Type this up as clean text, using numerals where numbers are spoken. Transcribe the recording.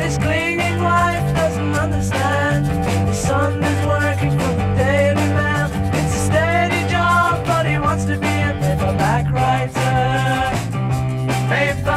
his clinging wife doesn't understand. His son is working for the Daily Mail. It's a steady job, but he wants to be a paperback writer. Paper